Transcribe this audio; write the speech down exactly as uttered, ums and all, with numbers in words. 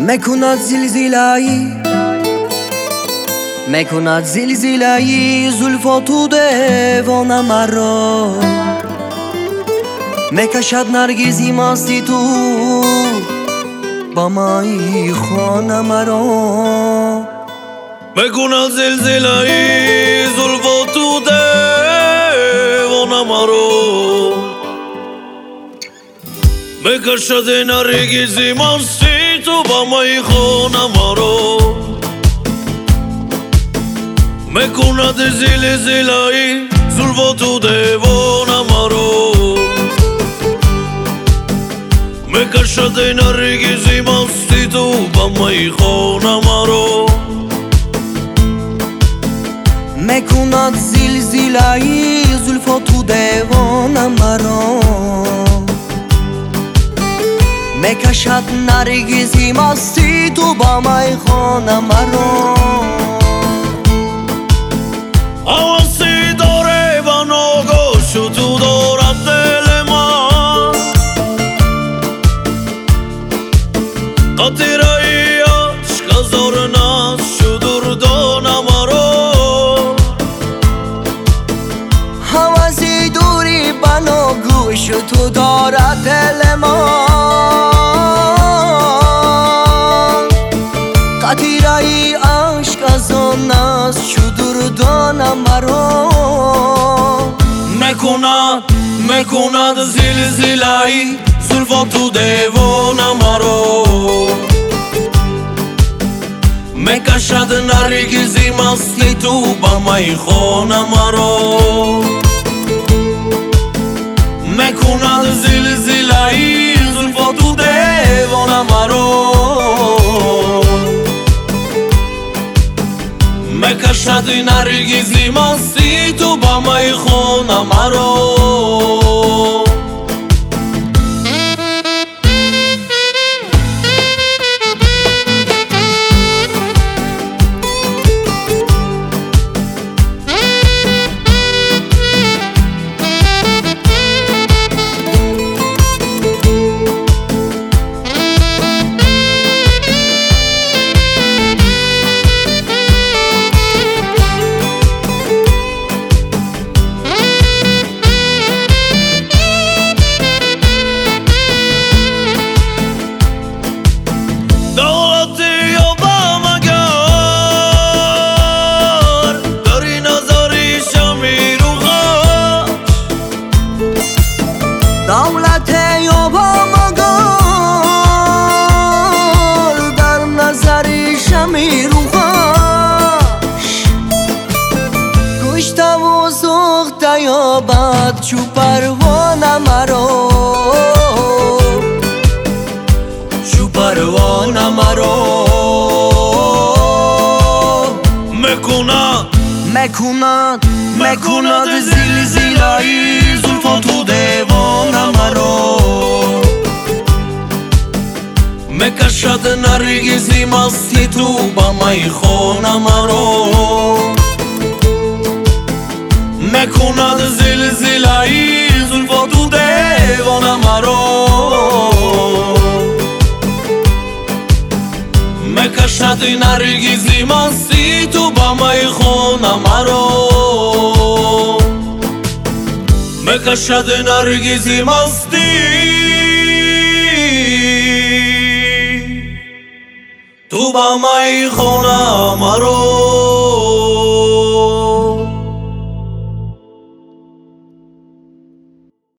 میکند زلزله‌ای میکند زلزله‌ای زلفات و دیوانه مرا میکشد نرگسی مستی تو با مای خانه مرا میکند زلزله‌ای زلفات و دیوانه مرا میکشد نرگسی مستی تو با مای خانه مرا میکند زلزله‌ای زلفات و دیوانه مرا میکشد نرگسی مستی تو با مای خانه مرا میکند زلزله‌ای زلفات و دیوانه مرا میکشد نرگسی مستی تو با مای خانه مرا حواسی داره و ناگوش تو دارد دل من قطره‌ای عشق هزار ناز شدردان مرا حواسی دوری و ناگوش تو دارد دل من قطره‌ای عشق هزار ناز شدردان مرا میکند میکند زلزله‌ای زلفات و دیوانه مرا میکشد نرگسی مستی تو با مای خانه مرا میکند زلزله‌ای زلفات و دیوانه مرا میکشد نرگسی مستی تو با مای خانه مرا دولت یا با مگار در نظر شمیر و خاش گشته و سوخته یا بد چو پروانه مرا چو پروانه مرا میکند میکند میکند زلزله‌ای زلفات و دیوانه مرا میکشد نرگسی مستی تو با مای خانه مرا میکند زلزله‌ای زلفات و دیوانه مرا میکشد نرگسی مستی تو با مای خانه مرا میکشد نرگسی مستی تو با مای خانه مرا